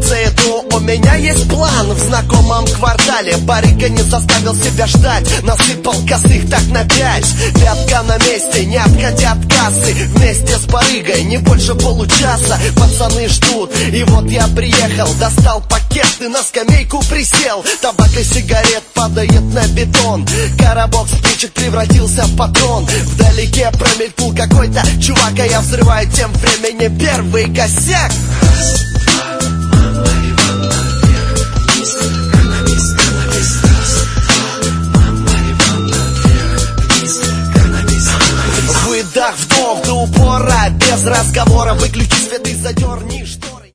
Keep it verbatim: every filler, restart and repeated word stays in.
улице иду, у меня есть план. В знакомом квартале барыга не заставил себя ждать, насыпал косых так на пять. Пятка на месте, не отходя от кассы. Вместе с барыгой не больше получаса. Пацаны ждут, и вот я приехал. Достал пакет и на скамейку присел. Табак и сигарет падает на бетон. Коробок спичек превратился в патрон. Вдалеке промелькнул какой-то чувак, а я взрываю тем временем первый косяк.